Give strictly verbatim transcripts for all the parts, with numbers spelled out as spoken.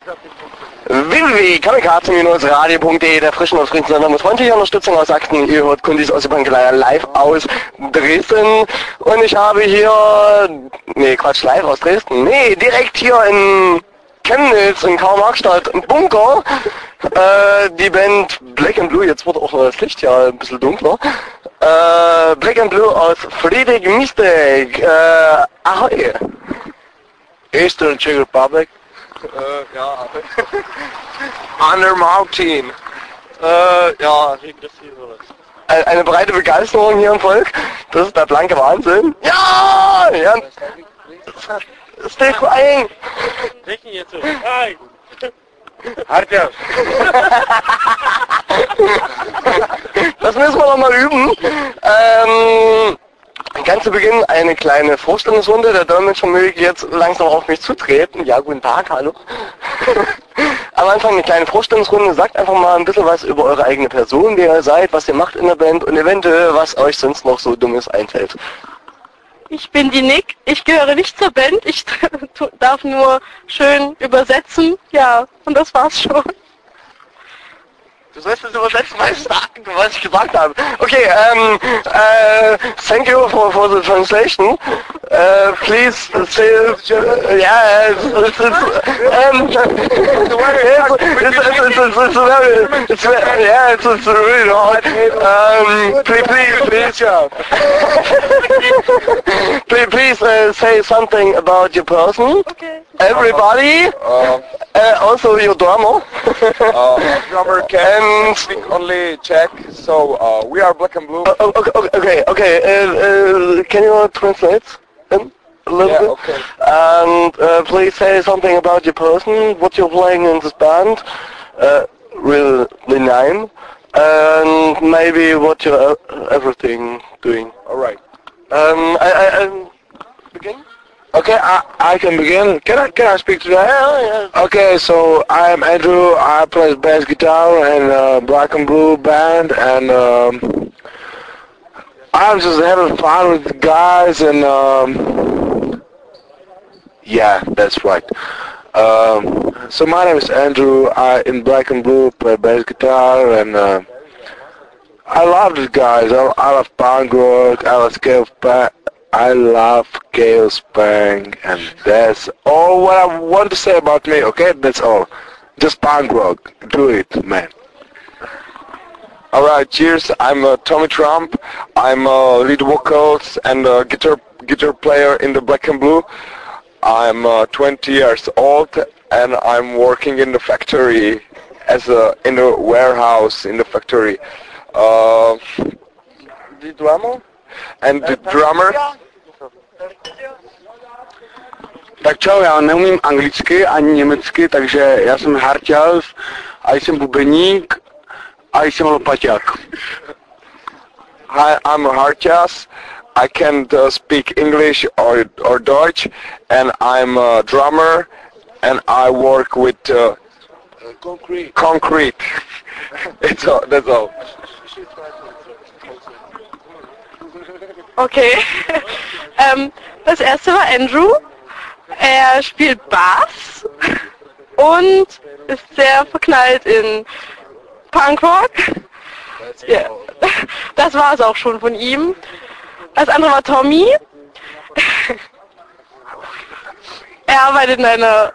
w w w punkt kamikaze radio punkt de, der frischen und friedlichen Sender mit freundlicher Unterstützung aus Akten. Ihr hört Kundis aus der Bankelei live aus Dresden. Und ich habe hier, nee, Quatsch, live aus Dresden. Nee, direkt hier in Chemnitz, in Karl-Marx-Stadt, im Bunker, äh, die Band Black and Blue. Jetzt wird auch das Licht ja ein bisschen dunkler. Äh, Black and Blue aus Friedrich Miestek. Äh, ahoi. Eastern Czech Republic. Äh, ja, Under Mountain. Äh, ja, eine breite Begeisterung hier im Volk. Das ist der blanke Wahnsinn. Ja! Ja! Stay crying! Hartja. Das müssen wir noch mal üben. Ähm, ganz zu Beginn eine kleine Vorstellungsrunde. Der Dolmetscher möge jetzt langsam auf mich zutreten. Ja, guten Tag, hallo. Am Anfang eine kleine Vorstellungsrunde. Sagt einfach mal ein bisschen was über eure eigene Person, wer ihr seid, was ihr macht in der Band und eventuell, was euch sonst noch so Dummes einfällt. Ich bin die Nick, ich gehöre nicht zur Band, ich darf nur schön übersetzen, ja, und das war's schon. Du sollst das übersetzen, was ich gesagt habe. Okay, um, uh, thank you for, for the translation. Uh, please say, uh, yeah, it's, it's, it's, um, it's, it's, it's, it's, it's very, it's, yeah, it's, it's really hard. Um, please, please, please, please, please uh, say something about your person. Okay. Everybody, Uh, uh, also your drummer. uh, drummer can speak only Czech, so uh, we are Black and Blue. Oh, oh, okay, okay, okay. Uh, uh, can you translate them a little Yeah, bit? okay. And uh, please say something about your person, what you're playing in this band, uh, real the name, and maybe what you're uh, everything doing. All right. Um, I, I, um, begin? Okay, I, I can begin. Can I can I speak to that? Yeah, yeah. Okay, so I'm Andrew. I play bass guitar in uh, Black and Blue band, and um, I'm just having fun with the guys, and um, yeah, that's right. Um, so my name is Andrew. I in Black and Blue play bass guitar, and uh, I love these guys. I, I love punk rock. I love scale back. I love Chaos Bang, and that's all what I want to say about me, okay? That's all. Just punk rock. Do it, man. Alright, cheers. I'm uh, Tommy Trump. I'm uh, lead vocals and uh, guitar guitar player in the Black and Blue. I'm uh, twenty years old, and I'm working in the factory as a in the warehouse in the factory. Uh, The drummer? and the drummer. Tak čau, já neumím anglicky ani německy, takže já jsem Hartjas a jsem bubeník a jsem lopaťák. Hi, I'm Hartjas. I can uh, speak English or or Deutsch, and I'm a drummer, and I work with uh, Concrete. concrete. It's all, that's all. Okay. ähm, das erste war Andrew. Er spielt Bass und ist sehr verknallt in Punkrock. Ja. Das war es auch schon von ihm. Das andere war Tommy. Er arbeitet in einer...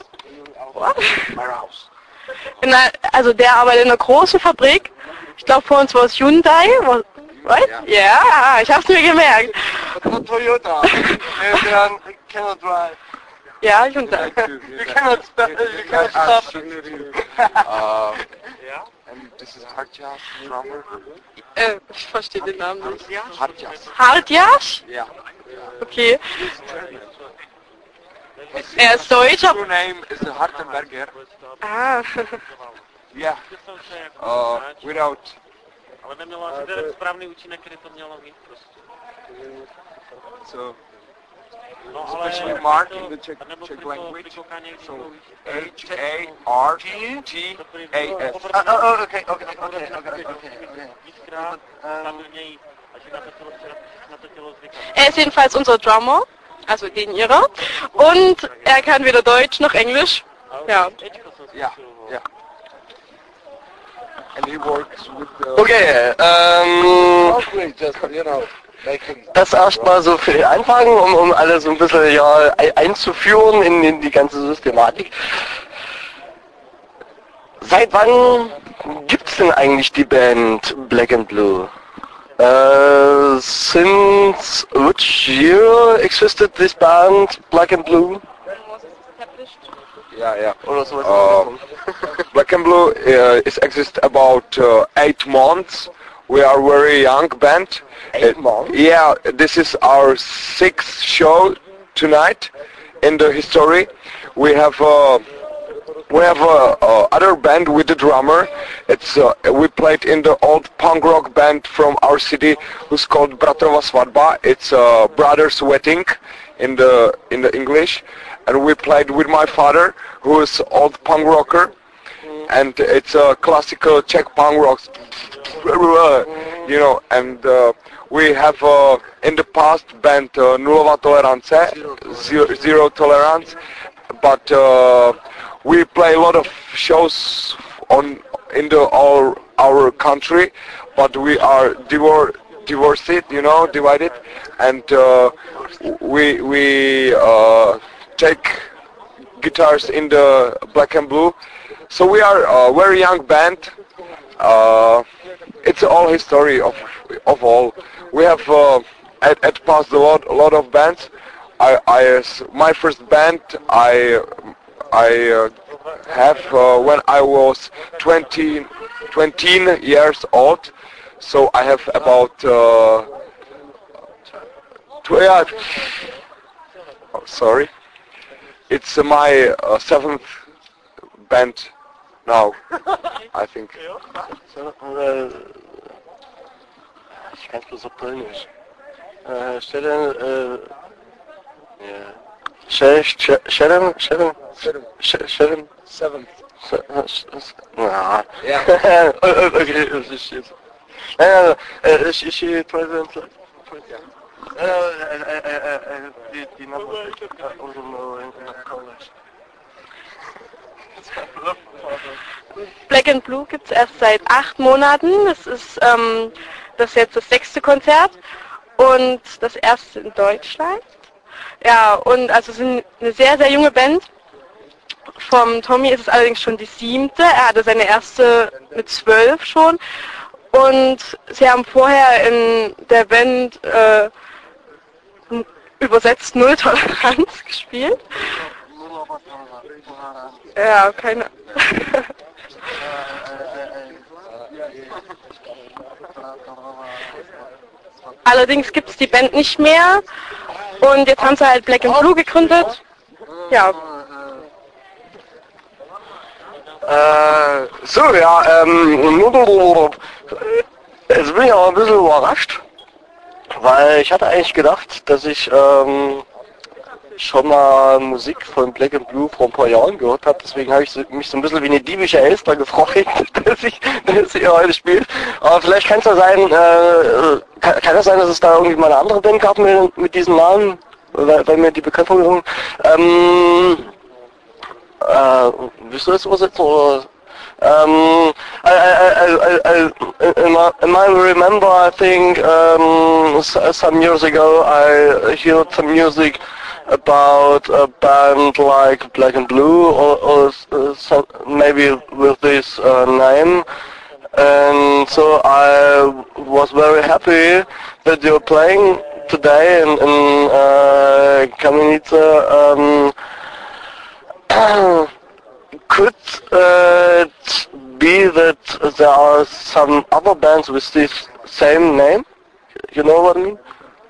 In einer also der arbeitet in einer großen Fabrik. Ich glaube, vor uns war es Hyundai. Right? Ja, ich hab's mir gemerkt. Toyota. You cannot drive. Ja, Hyundai. You cannot stop. You cannot stop. Uh, and this is Hartjas, drummer. Äh, ich verstehe den Namen nicht. Hartjas. Hartjas? Yeah. Okay. Er ist Deutsch. True name is Hartenberger. Ah. Yeah. Uh, without. Ale nemělo asi ten správný účinek, který to mělo mít prostě. So, No ale especially mark in the Czech, nebo Czech při to- language. při koukání, když So to víš. H A R T A S. Oh, oh, okay, okay, okay, okay, okay. Víckrát stabilněji, až na to tělo, na to tělo zvykat. Er ist jedenfalls unser Drummer, also den ihrer. Und er kann weder Deutsch noch Englisch. Ja. Yeah, yeah. And he works with the... Okay, ähm, Mostly just, you know, making... das erstmal so für den Anfang, um, um alles so ein bisschen ja, ein- einzuführen in, in die ganze Systematik. Seit wann gibt's denn eigentlich die Band Black and Blue? Uh, since which year existed this band Black and Blue? Yeah, yeah. Oder sowas in Uh, der Richtung. Black and Blue uh, is exist about uh, eight months. We are very young band. Eight Uh, months? Yeah, this is our sixth show tonight in the history. We have uh, we have a uh, uh, other band with the drummer. It's uh, we played in the old punk rock band from our city, who's called Bratrova Svadba. It's uh, Brothers Wedding in the in the English, and we played with my father, who is old punk rocker, and it's a classical Czech punk rock, you know. And uh, we have uh, in the past band uh, Nulová tolerance, zero, zero tolerance, but uh, we play a lot of shows on in the all our country, but we are divor divorced, you know, divided, and uh, we we uh, take guitars in the Black and Blue. So we are a very young band. Uh, it's all history of of all. We have uh, at, at past a lot a lot of bands. I, I my first band I I uh, have uh, when I was twenty, twenty years old. So I have about uh, tw- yeah, oh, sorry. It's uh, my uh, seventh band now, I think. So, äh, ich kann es bloß auf Polnisch. Äh, Stellen, äh, ja. Siedem, siedem, siedem, siedem, Seventh. ja. Yeah. Okay, das ist jetzt. Ja, äh, ich, ich, ich, President, äh, äh, äh, äh, äh, die, die Nummer, also nur in der College. Black and Blue gibt es erst seit acht Monaten. Das ist ähm, das ist jetzt das sechste Konzert und das erste in Deutschland. Ja, und also sind eine sehr, sehr junge Band. Vom Tommy ist es allerdings schon die siebte. Er hatte seine erste mit zwölf schon. Und sie haben vorher in der Band äh, übersetzt Null Toleranz gespielt. Ja, keine. Allerdings gibt es die Band nicht mehr und jetzt haben sie halt Black and Blue gegründet. Ja. Äh, so, ja, ähm, jetzt bin ich auch ein bisschen überrascht, weil ich hatte eigentlich gedacht, dass ich ähm, schon mal Musik von Black and Blue vor ein paar Jahren gehört habe, deswegen habe ich so, mich so ein bisschen wie eine diebische Elster gefreut, dass ich, dass ihr heute spielt. Aber vielleicht kann es ja sein, äh, kann, kann es sein, dass es da irgendwie mal eine andere Band gab mit, mit diesem Namen, weil, weil mir die bekannt vorgekommen ähm, äh, willst du das übersetzen oder? Um, I, I, I, I, I might remember, I think, um, some years ago I heard some music about a band like Black and Blue, or, or uh, some, maybe with this uh, name, and so I was very happy that you're playing today in, in uh, Kamienica. Um, could uh, it be that there are some other bands with this same name? You know what I mean?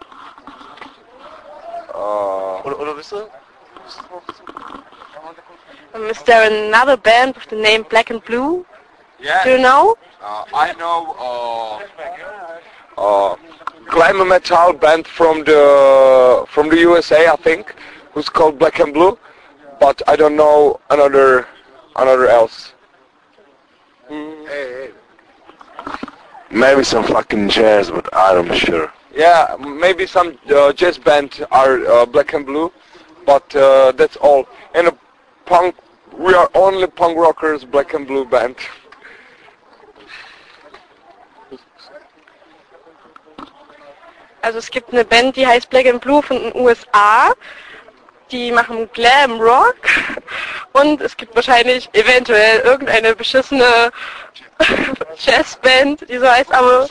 Uh, Oder, oder wisst ihr? Um, is there another band with the name Black and Blue? yeah. Do you know? Uh, I know uh, uh, glam metal band from the from the U S A, I think, who's called Black and Blue, but I don't know another another else. Hey, hey. Maybe some fucking jazz, but I'm sure. Yeah, maybe some uh, jazz band are uh, Black and Blue, but uh, that's all. In a punk we are only punk rockers, Black and Blue band. Also es gibt eine Band, die heißt Black and Blue von den U S A. Die machen Glam Rock. Und es gibt wahrscheinlich eventuell irgendeine beschissene Jazzband, die so heißt, aber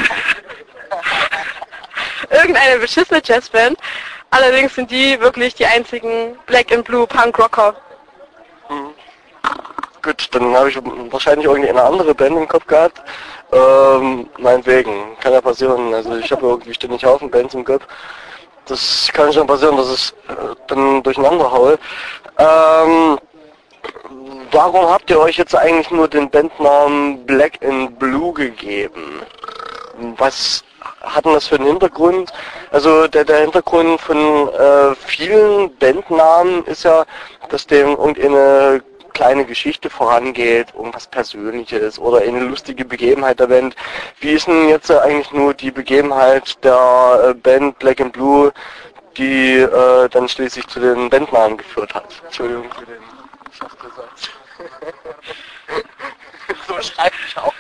irgendeine beschissene Jazzband. Allerdings sind die wirklich die einzigen Black and Blue Punk Rocker. Mhm. Gut, dann habe ich wahrscheinlich irgendwie eine andere Band im Kopf gehabt. Ähm, meinetwegen, kann ja passieren. Also ich habe irgendwie ständig Haufen Bands im Kopf. Das kann schon passieren, dass ich äh, dann durcheinander haue. Ähm, warum habt ihr euch jetzt eigentlich nur den Bandnamen Black and Blue gegeben? Was hat denn das für einen Hintergrund? Also der, der Hintergrund von äh, vielen Bandnamen ist ja, dass dem irgendeine kleine Geschichte vorangeht, irgendwas Persönliches oder eine lustige Begebenheit der Band. Wie ist denn jetzt eigentlich nur die Begebenheit der äh, Band Black and Blue, die äh, dann schließlich zu den Bandnamen geführt hat? Entschuldigung für den Schachtersatz. So schreibe ich auch.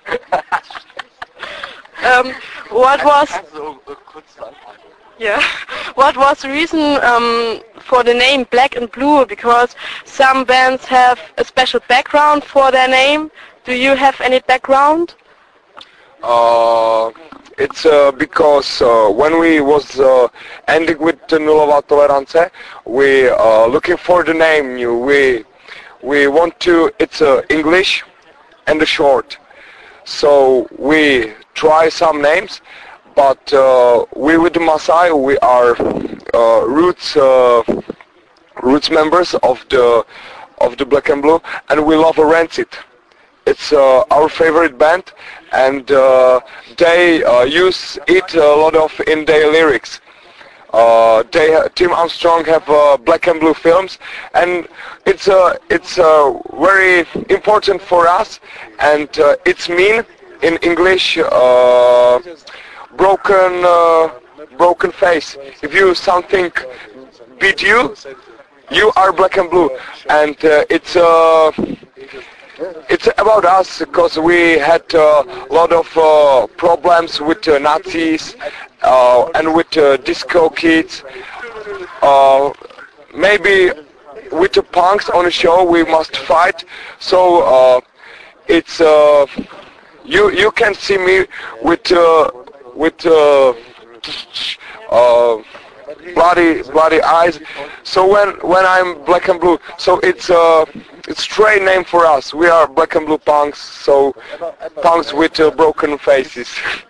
Um, what was So, äh, kurz anfangen. yeah? What was the reason um, for the name Black and Blue? Because some bands have a special background for their name. Do you have any background? Uh, it's uh, because uh, when we was uh, ending with the Nullova Tolerance, we uh, looking for the name new. We we want to. It's uh, English and a short. So we try some names, but uh, we with the Masai, we are uh, roots uh, roots members of the of the Black and Blue, and we love Rancid. It's uh, our favorite band, and uh, they uh, use it a lot of in their lyrics. Uh, they Tim Armstrong have uh, Black and Blue films, and it's uh, it's uh, very important for us, and uh, it's mean in English uh, broken uh, broken face. If you something beat you, you are Black and Blue, and uh, it's uh, it's about us because we had a lot of uh, problems with uh, Nazis uh, and with uh, disco kids. Uh, maybe with the punks on the show we must fight. So uh, it's uh, you you can see me with uh, with uh, uh, bloody bloody eyes. So when when I'm Black and Blue, so it's uh, it's straight name for us. We are Black and Blue punks, so punks with uh, broken faces.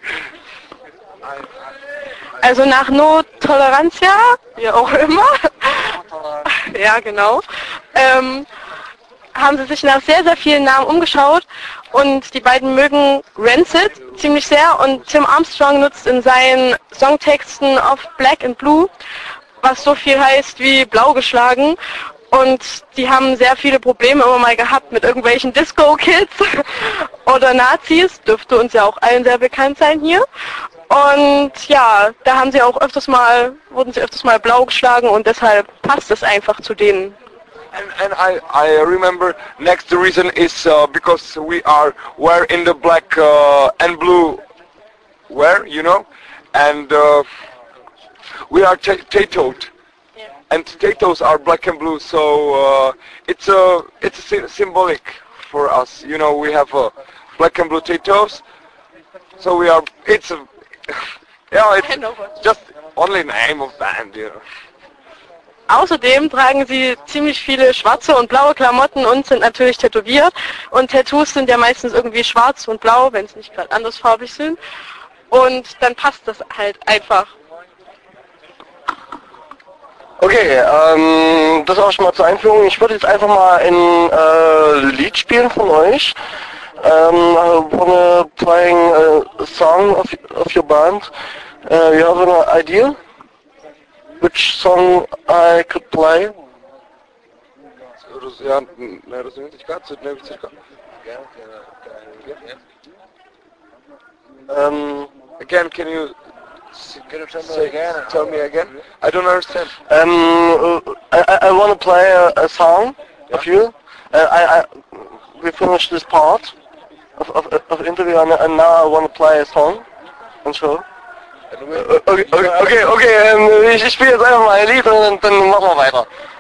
Also nach No Tolerantia, wie auch immer, ja genau, ähm, haben sie sich nach sehr, sehr vielen Namen umgeschaut und die beiden mögen Rancid ziemlich sehr und Tim Armstrong nutzt in seinen Songtexten oft Black and Blue, was so viel heißt wie blau geschlagen, und die haben sehr viele Probleme immer mal gehabt mit irgendwelchen Disco-Kids oder Nazis, dürfte uns ja auch allen sehr bekannt sein hier. Und ja, da haben sie auch öfters mal, wurden sie öfters mal blau geschlagen und deshalb passt es einfach zu denen. And, and I, I remember next reason is uh, because we are we're in the black uh, and blue wear, you know, and uh, we are tattooed, yeah. And tattoos are black and blue, so uh, it's a it's a sy symbolic for us, you know. We have uh, black and blue tattoos, so we are. It's a yeah, it's just only name of band, you know. Außerdem tragen sie ziemlich viele schwarze und blaue Klamotten und sind natürlich tätowiert. Und Tattoos sind ja meistens irgendwie schwarz und blau, wenn es nicht gerade andersfarbig sind. Und dann passt das halt einfach. Okay, ähm, das auch schon mal zur Einführung. Ich würde jetzt einfach mal ein äh, Lied spielen von euch. Um, I wanna playing a song of of your band. Uh, you have an idea? Which song I could play? Um, again, can you say again? Tell me again. I don't understand. Um, I I want to play a, a song of you. uh, I, I, we finished this part of, of, of interview and, and now I want to play a song and so. Okay, okay, okay, okay, ähm, ich, ich spiele jetzt einfach mal ein Lied und dann, dann machen wir weiter.